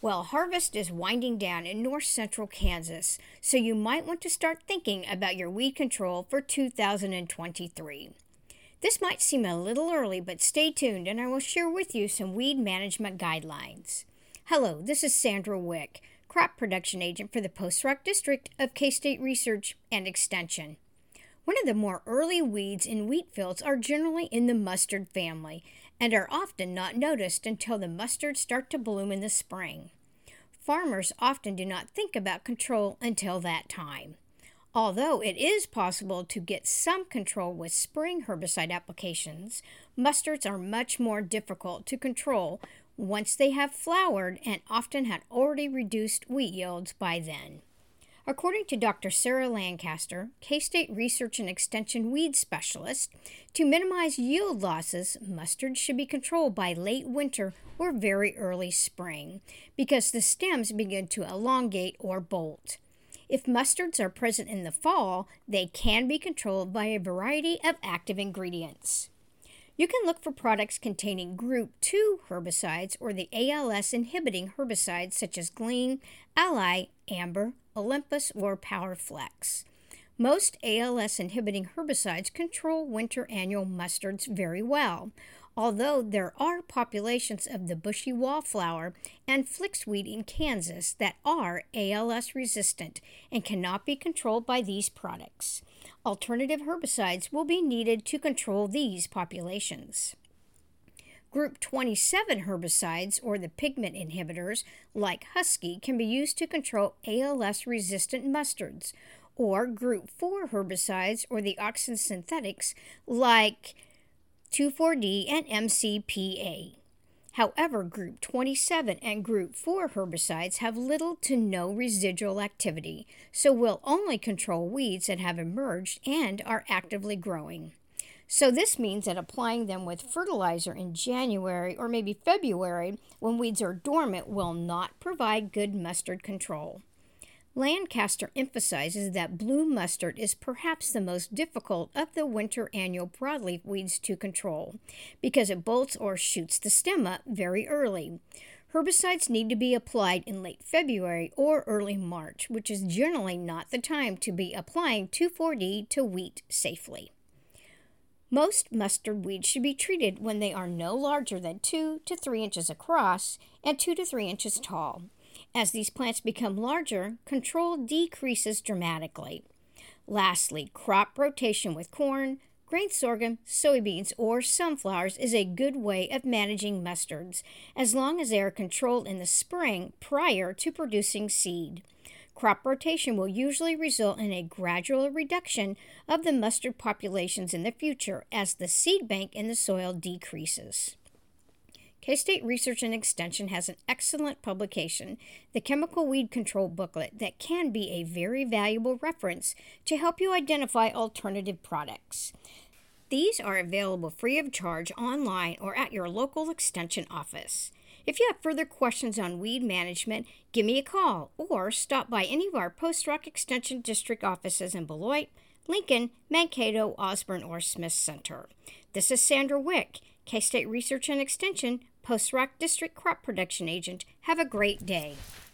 Well, harvest is winding down in north central Kansas, so you might want to start thinking about your weed control for 2023. This might seem a little early, but stay tuned and I will share with you some weed management guidelines. Hello, this is Sandra Wick, crop production agent for the Post Rock District of K-State Research and Extension. One of the more early weeds in wheat fields are generally in the mustard family and are often not noticed until the mustards start to bloom in the spring. Farmers often do not think about control until that time. Although it is possible to get some control with spring herbicide applications, mustards are much more difficult to control once they have flowered and often had already reduced wheat yields by then. According to Dr. Sarah Lancaster, K-State Research and Extension weed specialist, to minimize yield losses, mustards should be controlled by late winter or very early spring because the stems begin to elongate or bolt. If mustards are present in the fall, they can be controlled by a variety of active ingredients. You can look for products containing Group 2 herbicides or the ALS inhibiting herbicides such as Glean, Ally, Amber, Olympus, or PowerFlex. Most ALS inhibiting herbicides control winter annual mustards very well, although there are populations of the bushy wallflower and flaxweed in Kansas that are ALS resistant and cannot be controlled by these products. Alternative herbicides will be needed to control these populations. Group 27 herbicides, or the pigment inhibitors, like Husky, can be used to control ALS-resistant mustards, or Group 4 herbicides, or the auxin synthetics, like 2,4-D and MCPA. However, Group 27 and Group 4 herbicides have little to no residual activity, so will only control weeds that have emerged and are actively growing. So this means that applying them with fertilizer in January or maybe February when weeds are dormant will not provide good mustard control. Lancaster emphasizes that blue mustard is perhaps the most difficult of the winter annual broadleaf weeds to control because it bolts or shoots the stem up very early. Herbicides need to be applied in late February or early March, which is generally not the time to be applying 2,4-D to wheat safely. Most mustard weeds should be treated when they are no larger than 2 to 3 inches across and 2 to 3 inches tall. As these plants become larger, control decreases dramatically. Lastly, crop rotation with corn, grain sorghum, soybeans, or sunflowers is a good way of managing mustards, as long as they are controlled in the spring prior to producing seed. Crop rotation will usually result in a gradual reduction of the mustard populations in the future as the seed bank in the soil decreases. K-State Research and Extension has an excellent publication, the Chemical Weed Control Booklet, that can be a very valuable reference to help you identify alternative products. These are available free of charge online or at your local extension office. If you have further questions on weed management, give me a call or stop by any of our Post Rock Extension District offices in Beloit, Lincoln, Mankato, Osborne, or Smith Center. This is Sandra Wick, K-State Research and Extension, Post Rock District Crop Production Agent. Have a great day.